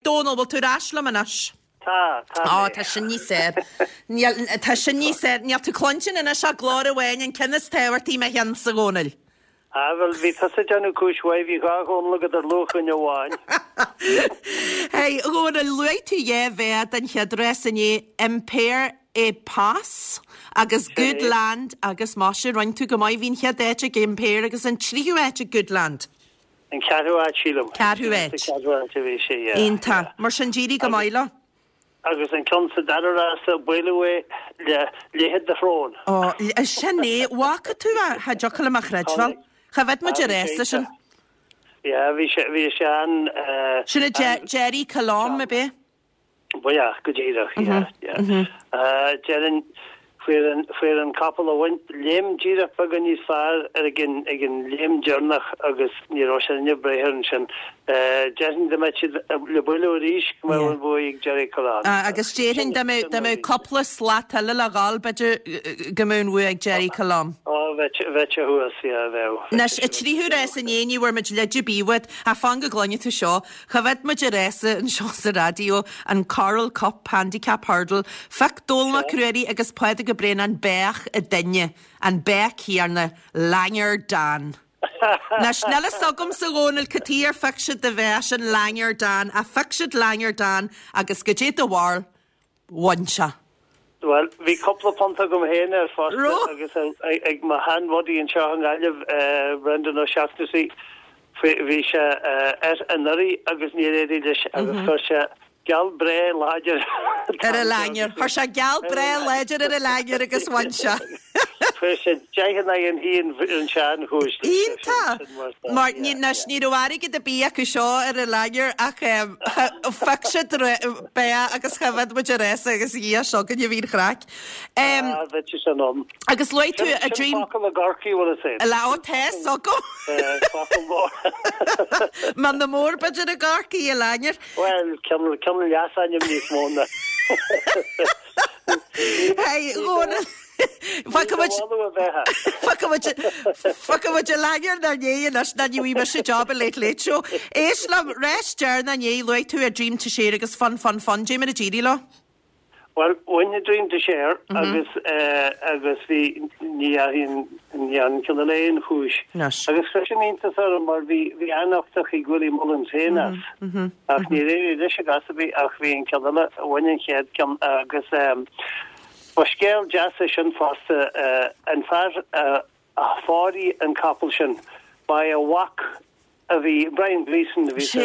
Donald bhil tú ráisla manas. Tá sin ní sé. Tá sin ní sé, níl tú clontin ina se glór bhhain an cinnas tehairtí me hen sa gónil. Well, vi tasa janu kushwai vi ga gon look at the look in your wine. Hey, gónil luai tú ved an cheadres in Empire e Pass agus Goodland agus Masha roin tú go mai vín cheadéte Empire agus an tríhuéte Goodland. In Carhuat Chilum. Carhuat. Inta, mar sin jíri go maila. Agus an consa dadara sa bwylwe le hit the throne. Oh, sinné, waka tú ha jocal amach redval? Chafed ma jeresa sin? Yeah, vi shan Sinna Jerry Calam me be? Well, yeah, good yeah. Jerin for an couple of went lame gira pagan is far again lame journach agus ni Roshan Brehernshan Jerin the match le bolo rish come boy Jerry Calam. Agus Jerin the couple of slat la gal better gamoon we Jerry Calam. Oh, vetcha who is there. Nash a tri who res in yeni were much leggy be with a fanga glonia to show Havet Majeresa and shows the radio and Carl Cup handicap hurdle fact dolma creri agus poetic brain and bech a denye and bech here na langer dan. Na snelle sogum sagonal katir faction the version langer dan a faction langer dan agus gajet the war one-sha. Well, we couple of ponta gum here first. I my hand body in Shahan Aliv Brendan O'Shaughnessy. We another agus near this agus first gal bre lager. A langer. Harsha gal bre lager a lager agus one-sha. First, Jahan and he in Shan who's Inta. Martin Nash Nidoari get the Bia Kushaw at a lager faction Bea agus Havad Majeresa agus Ia shock and you read crack. That is an agus loy to a dream. Garki will say. Allow test so go. Man the more budget a Garki a lager. Well, come yas on your niece mona. Hey, go Fuck what you lager na ye and us na you must job a late show. Islam rest na ye like to a dream to share agus fun Jim and a GD law. Well, when you dream to share, agus the Nian Killalane whoosh. Agus fashion into sort of the anocta Higuli Mullins Henas. Ach, near this Gasabi, ach, we in Killala, when you had come, agus, Scale Jassishan Foster and far a 40 and Coppelshan by a walk of the Brian Gleason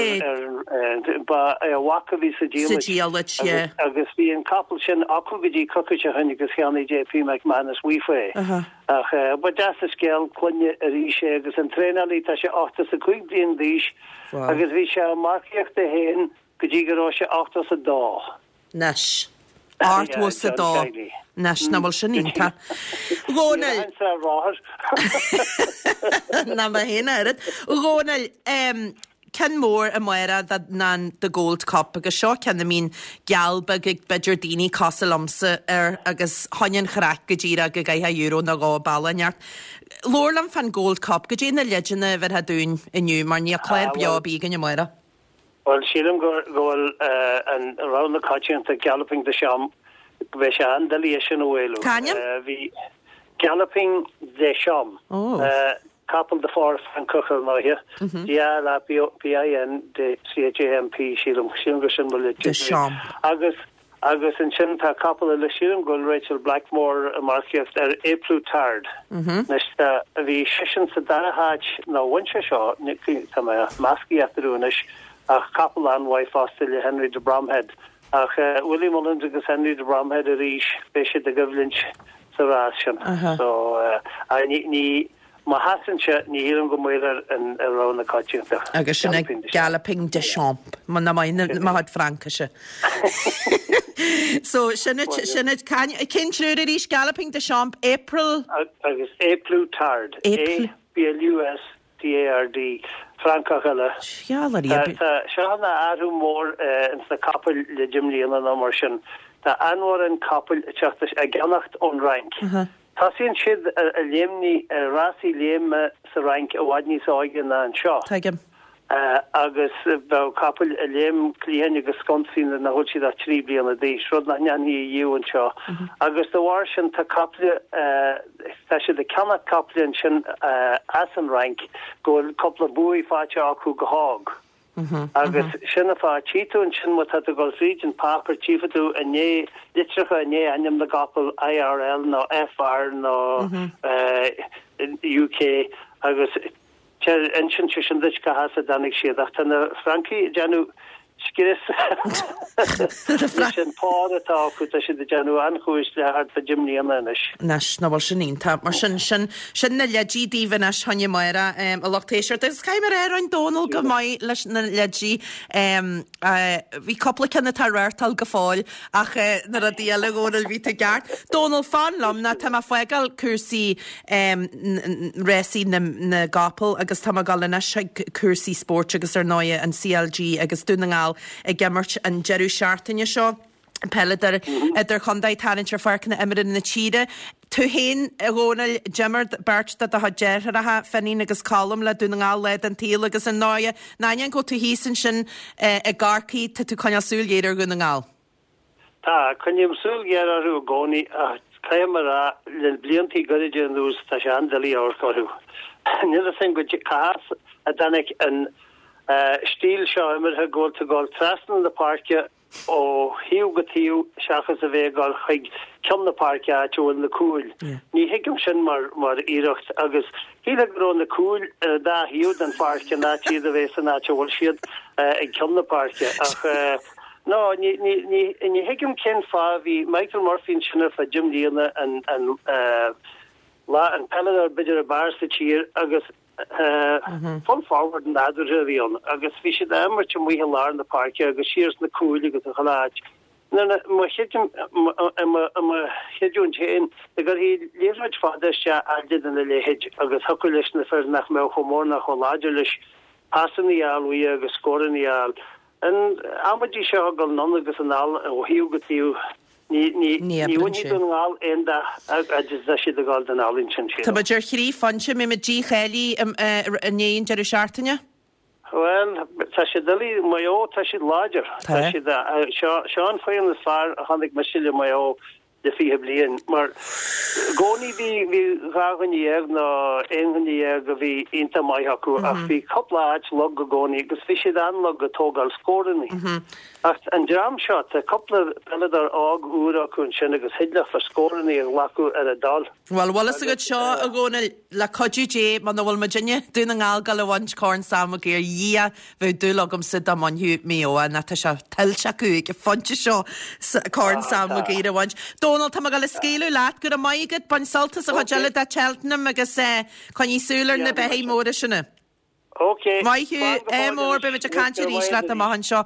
by a walk of his geologist, yeah. Augustine and Coppelshan, Akugaji Kukacha, and Yugoslavi JP McManus Weefe. But that's a scale, Quenya Rishagas and Trainali Tasha Octus a quick in dish. Agus Visha Markiak the Hain, Kajigarosha Octus a door. Nash. Art was the dog. National Shaninta. Ronald. Namahina. Ronald, Ken Moore and Moira that nan the Gold Cup agus seo can the mean Galba gig Bedjardini Cosalumsa agus Honyan Chrak Gajira Gagaya Euro na go balanyart. Lorlam fan Gold Cup Gajina legend ever had doing in you Marnia Claire Biobi in your Moira. Well, Sheelam go and around the country and galloping the Sham, Veshan, Deliation Awelu. Can you? The galloping the Sham. Couple the forest and Cuckle now here. Yeah, la PIN, the CHAMP, Sheelam Shingerson will let you. The Sham. Agus and Chinta couple of the Sheelam go Rachel Blackmore, Markief, April Tard. Next, the Shishan Sadara Hatch, no one shot, Nicky Tamaya, Maski after doing this. Couple and wife Australia Henry de Bromhead. William Mullins agus Henry de Bromhead a rish Bishop de Govlinch Sarashan. So I need my Hassan ni hiram go moiler and around the country. Agus galloping de champ. Man ma had Frankische. So Shinnet can you rish galloping de champ April agus April Tard. APLUS TARD. Frankachella. Shahana Adu more in the couple the Jimmy and the Morsion. The Anwar and couple just a Ganacht on rank. Tassin Shid a Lemni Rasi Lem Sarank a Wadney Soigan and Shaw. Take him. agus bh capel a léim clihéine go sconsin na hol si a trí blian a dé rud na neanhí dú an seo agus do war sin tá caple tá si de canna caplian sin as an rank go couple buí fáte acu go hág agus sinna fá tíún sin wat hat go region paper chiefú a né litrecha a né anim na gapel IRL no FR no UK agus ensin sin dit go has a danig siadach tan Frankie Janu skis sin pátá chu a si de Janu anchuis le hart fa Jimní anis. Nas na bhil sin tá mar sin na ledí díhan as hanne maira a lochtéisiir is caiimar an Donald go mai leis na ledí hí coppla cena tá réirtal go fáil ach na a díala ggóil ví a gart. Donald fan lam na tá foigal cuasaí réí na gapel agus tá galna cuasaí sport agus ar 9 an CLG agus dúnaáil a gemmart an Jeru Seaartainine seo pelledar idir chundaid taintir farcanna imirin na tíide. Tú héin a ggónail Jemmar bert dat a ha deartha fannín agus colm le dúnaáil le an tíal agus an 9 nain go tú hísan sin a garcaí tá tú chuineasúlgéidir gunaáil. Tá chunim súlgéarú gcónaí a caiimara le bliantí goide an nús tá sé andalí áir choú. Ní sin go cás a danig an stíl seo immer ha ggóil te gáil trasna na parke ó hiú go tíú seachas a bheith gáil chuig ceanna parke áúil na cúil. Ní hiigim sin mar íirecht agus híle gró na cúil dá hiú an parke ná tíad a bheith san áúil siad ag ceanna parke ach no ní hiigim cin fá hí Michael Murphy sinna fa Jim Líana an pelledar beidir a bar sa tír agus full forward an adrion agus fi sé immer mu lá na parke agus sirs na cool agus a chaláid heún chéin gur hí léid fáda se aid an lehéid agus hoku leis na fer nach me chomór nach choláidir leis pasanníáí agus scorinníál an amadí se gal non agus an all ó hiú gotíú Ní dunál enda si a gáil den álinn sin. Tá beidir chií fanse mé dí chéí a néon Jeru Seaartainine? Well, tá sé dalí mai ó tá si láidir seán faoin na fear a chanig me siile mai ó de fihe blian mar gcónaí hí gaganníag na éhanníag go bhí inta mai acu ach bhí coppla lo go gcónaí agus fi sé anlog go tógáil scóraní. Ach an dram seo a coppla pelledar ág úra chun sin agus hiidlech fa scóraní an lacu ar a dal. Well, Wallace a go seo a gcóna le codúé man bhfuil Virginia dúna ngáil gal bhaint cóin sam a géir dhí bheith dúlagam sid am an hiú méo na tá se tilse acu ag fonte seo cóin sam a géir bhaint. Donald tá gal scéú leat gur a maigad ban saltas a chuile a Cheltenham agus chuin í súlar na behé móra sinna. Okay. Maithú mór be a cantir ís le a mahan seo